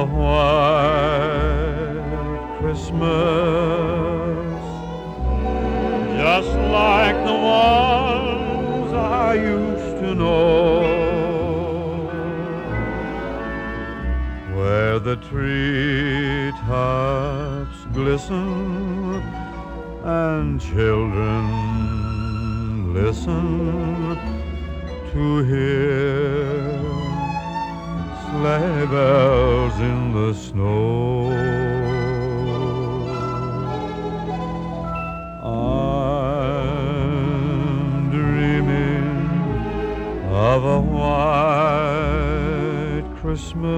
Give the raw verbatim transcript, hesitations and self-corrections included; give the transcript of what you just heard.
white Christmas, just like the ones I used to know, where the treetops glisten and children listen to hear sleigh bells in the snow. I'm dreaming of a white Christmas